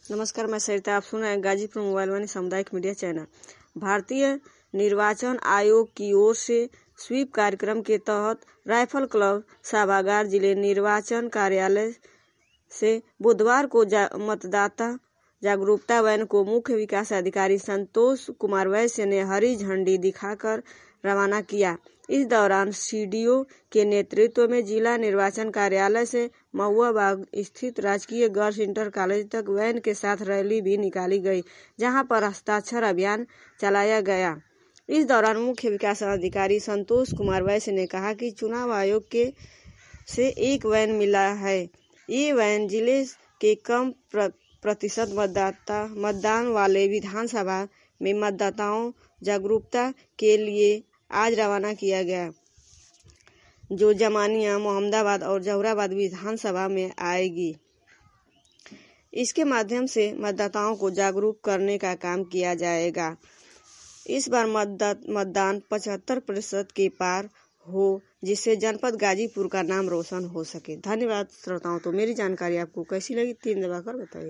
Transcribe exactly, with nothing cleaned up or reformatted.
नमस्कार, मैं सरिता। आप सुन रहे हैं गाजीपुर मोबाइल वाणी सामुदायिक मीडिया चैनल। भारतीय निर्वाचन आयोग की ओर से स्वीप कार्यक्रम के तहत राइफल क्लब सभागार जिले निर्वाचन कार्यालय से बुधवार को जा, मतदाता जागरूकता वैन को मुख्य विकास अधिकारी संतोष कुमार वैश्य ने हरी झंडी दिखाकर रवाना किया। इस दौरान सीडीओ के नेतृत्व में जिला निर्वाचन कार्यालय से महुआ बाग स्थित राजकीय गर्ल्स इंटर कॉलेज तक वैन के साथ रैली भी निकाली गई, जहां पर हस्ताक्षर अभियान चलाया गया। इस दौरान मुख्य विकास अधिकारी संतोष कुमार वैश्य ने कहा कि चुनाव आयोग के से एक वैन मिला है। ये वैन जिले के कम प्र, प्रतिशत मतदाता मतदान वाले विधानसभा में मतदाताओं जागरूकता के लिए आज रवाना किया गया, जो जमानिया, मोहम्मदाबाद और जौहराबाद विधानसभा में आएगी। इसके माध्यम से मतदाताओं को जागरूक करने का काम किया जाएगा। इस बार मतदान पचहत्तर प्रतिशत के पार हो, जिससे जनपद गाजीपुर का नाम रोशन हो सके। धन्यवाद श्रोताओं। तो मेरी जानकारी आपको कैसी लगी, तीन दबाकर बताइए।